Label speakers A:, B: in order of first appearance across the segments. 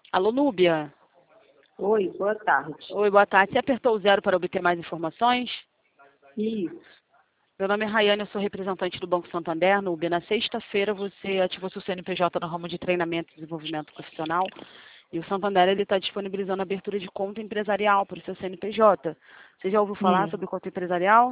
A: Alô, Núbia.
B: Oi, boa tarde.
A: Oi, boa tarde. Você apertou o 0 para obter mais informações?
B: Isso.
A: Meu nome é Rayane, eu sou representante do Banco Santander. Núbia, na sexta-feira você ativou seu CNPJ no ramo de treinamento e desenvolvimento profissional. E o Santander está disponibilizando a abertura de conta empresarial para o seu CNPJ. Você já ouviu falar sobre conta empresarial?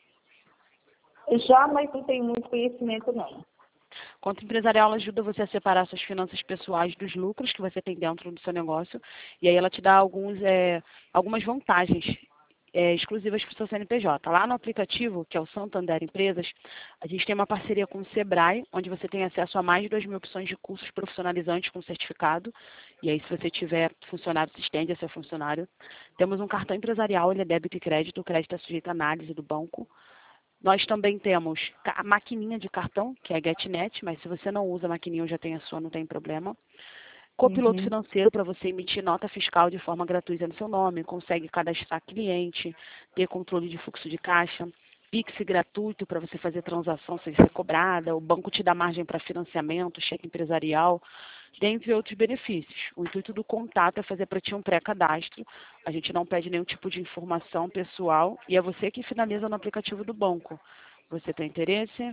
B: Já, mas não tenho muito conhecimento, não.
A: Conta empresarial ela ajuda você a separar suas finanças pessoais dos lucros que você tem dentro do seu negócio. E aí ela te dá algumas vantagens exclusivas para o seu CNPJ. Lá no aplicativo, que é o Santander Empresas, a gente tem uma parceria com o Sebrae, onde você tem acesso a mais de 2.000 opções de cursos profissionalizantes com certificado. E aí, se você tiver funcionário, se estende a seu funcionário. Temos um cartão empresarial, ele é débito e crédito. O crédito é sujeito à análise do banco. Nós também temos a maquininha de cartão, que é a GetNet, mas se você não usa a maquininha ou já tem a sua, não tem problema. Copiloto financeiro para você emitir nota fiscal de forma gratuita no seu nome, consegue cadastrar cliente, ter controle de fluxo de caixa, Pix gratuito para você fazer transação sem ser cobrada, o banco te dá margem para financiamento, cheque empresarial, dentre outros benefícios. O intuito do contato é fazer para ti um pré-cadastro, a gente não pede nenhum tipo de informação pessoal e é você que finaliza no aplicativo do banco. Você tem interesse?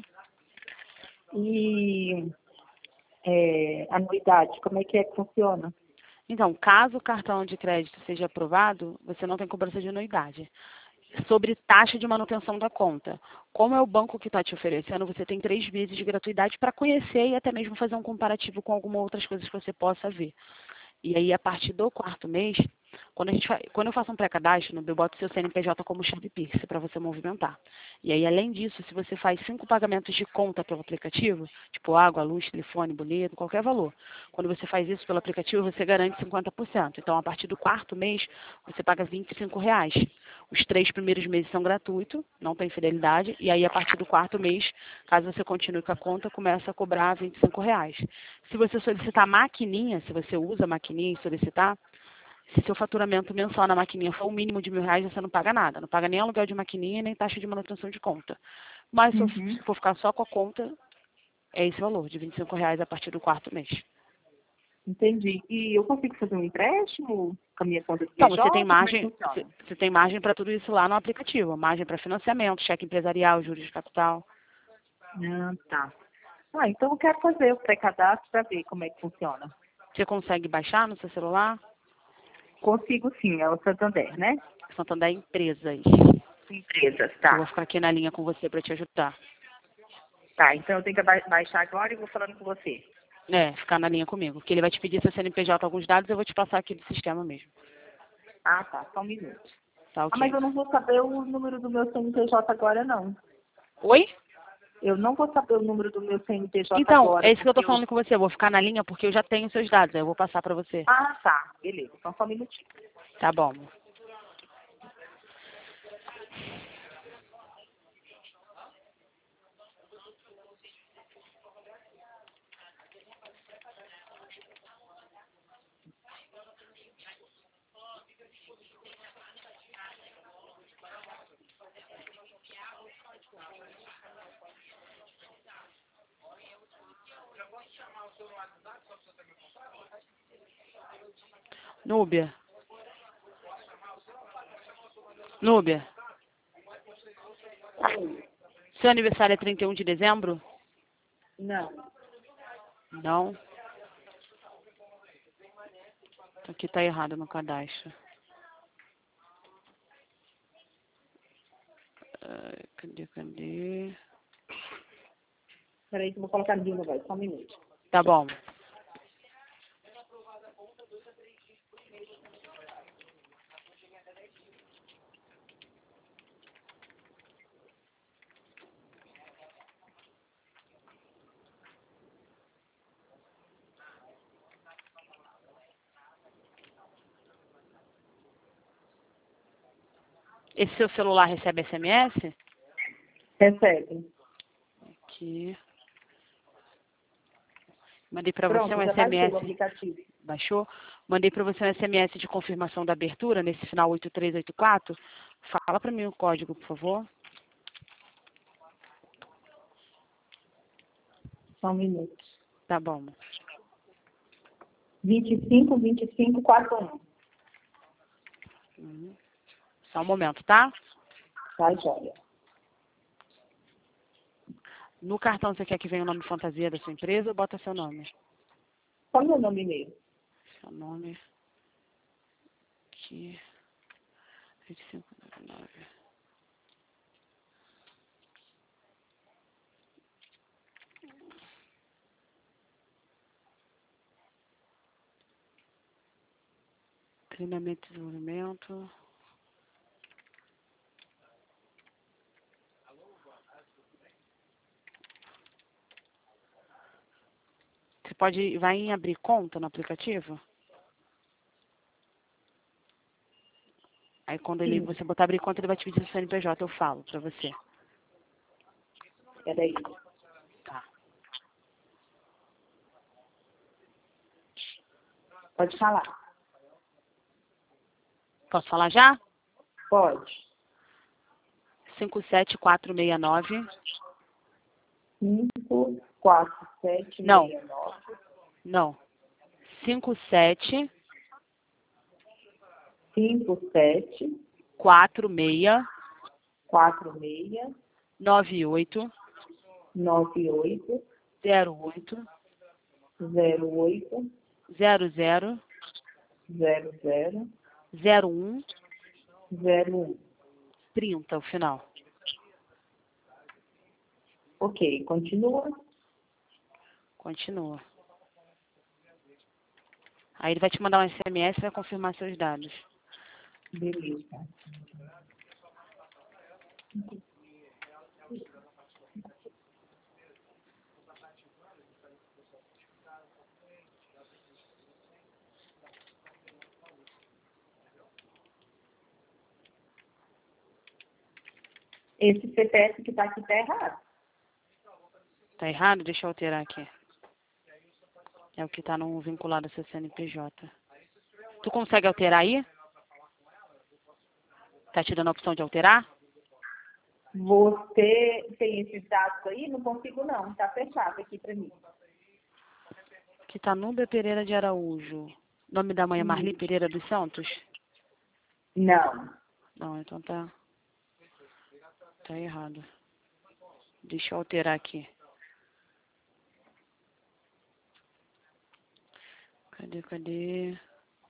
B: E anuidade, como é que funciona?
A: Então, caso o cartão de crédito seja aprovado, você não tem cobrança de anuidade. Sobre taxa de manutenção da conta. Como é o banco que está te oferecendo, você tem 3 meses de gratuidade para conhecer e até mesmo fazer um comparativo com algumas outras coisas que você possa ver. E aí, a partir do quarto mês, quando eu faço um pré-cadastro, eu boto seu CNPJ como chave Pix para você movimentar. E aí, além disso, se você faz 5 pagamentos de conta pelo aplicativo, tipo água, luz, telefone, boleto, qualquer valor, quando você faz isso pelo aplicativo, você garante 50%. Então, a partir do quarto mês, você paga R$ 25. Os 3 primeiros meses são gratuitos, não tem fidelidade, e aí, a partir do quarto mês, caso você continue com a conta, começa a cobrar R$ 25. Se você solicitar maquininha, se você usa a maquininha e solicitar, se seu faturamento mensal na maquininha for o mínimo de R$ 1.000, você não paga nada. Não paga nem aluguel de maquininha, nem taxa de manutenção de conta. Mas se for ficar só com a conta, é esse valor, de R$ 25 a partir do quarto mês.
B: Entendi. E eu consigo fazer um empréstimo com a minha conta de
A: Então,
B: PJ? Como é que funciona?
A: você tem margem para tudo isso lá no aplicativo. Margem para financiamento, cheque empresarial, juros de capital.
B: Ah, tá. Então eu quero fazer o pré-cadastro para ver como é que funciona.
A: Você consegue baixar no seu celular?
B: Consigo sim, é o Santander, né?
A: Santander Empresas.
B: Empresas,
A: Eu vou
B: tá.
A: ficar aqui na linha com você para te ajudar.
B: Tá, então eu tenho que baixar agora e vou falando com você.
A: Ficar na linha comigo. Porque ele vai te pedir seu CNPJ alguns dados, eu vou te passar aqui do sistema mesmo.
B: Ah, tá, só um minuto.
A: Tá
B: Mas
A: ok.
B: eu não vou saber o número do meu CNPJ agora, não.
A: Oi?
B: Eu não vou saber o número do meu CNPJ
A: Então,
B: agora,
A: é isso que eu tô
B: porque eu...
A: falando com você. Eu vou ficar na linha porque eu já tenho seus dados. Aí eu vou passar pra você.
B: Ah, tá, beleza, então só um minutinho.
A: Tá bom. Núbia. Núbia. Seu aniversário é 31 de dezembro?
B: Não,
A: Não. Aqui tá errado no cadastro. Cadê?
B: peraí que eu vou colocar no vai, só um minuto.
A: Tá bom. Esse seu celular recebe SMS?
B: Recebe.
A: Aqui. Mandei pra você
B: Pronto,
A: um
B: já baixei
A: SMS.
B: o aplicativo.
A: Baixou? Mandei pra você um SMS de confirmação da abertura, nesse final 8384. Fala pra mim o código, por favor.
B: Só um minuto.
A: Tá bom.
B: 252541.
A: Só um momento, tá?
B: Tá, joia.
A: No cartão você quer que venha o nome fantasia da sua empresa ou bota seu nome?
B: Qual é o meu nome mesmo?
A: Seu nome aqui. 2599. Treinamento e desenvolvimento. Você vai em abrir conta no aplicativo? Aí quando você botar abrir conta, ele vai te pedir o CNPJ, eu falo pra você.
B: Peraí.
A: Tá.
B: Pode falar.
A: Posso falar já?
B: Pode.
A: 57469.
B: 54769.
A: Não. 57
B: 57
A: 46
B: 46
A: 98
B: 98
A: 08
B: 08
A: 00
B: 00
A: 01
B: 01.
A: 30 o final.
B: Ok, continua.
A: Continua. Aí ele vai te mandar um SMS e vai confirmar seus dados.
B: Beleza. Esse CPF que está aqui está errado.
A: Tá errado? Deixa eu alterar aqui. É o que tá no vinculado ao seu CNPJ. Tu consegue alterar aí? Tá te dando a opção de alterar?
B: Você tem esses dados aí? Não consigo não, está fechado aqui para mim.
A: Que tá Núbia Pereira de Araújo. Nome da mãe é Marli Pereira dos Santos?
B: Não.
A: Não, então tá errado. Deixa eu alterar aqui. Cadê?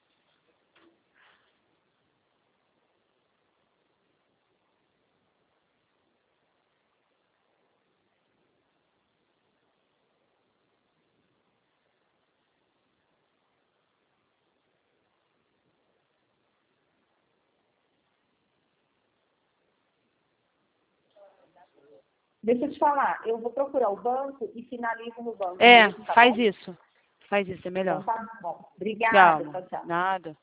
B: Deixa eu te falar, eu vou procurar o banco e finalizo no banco.
A: É,
B: mesmo, tá
A: faz
B: bom?
A: isso. Faz isso, é melhor.
B: Então tá bom. Obrigada.
A: Tchau.
B: Tchau, tchau.
A: Nada.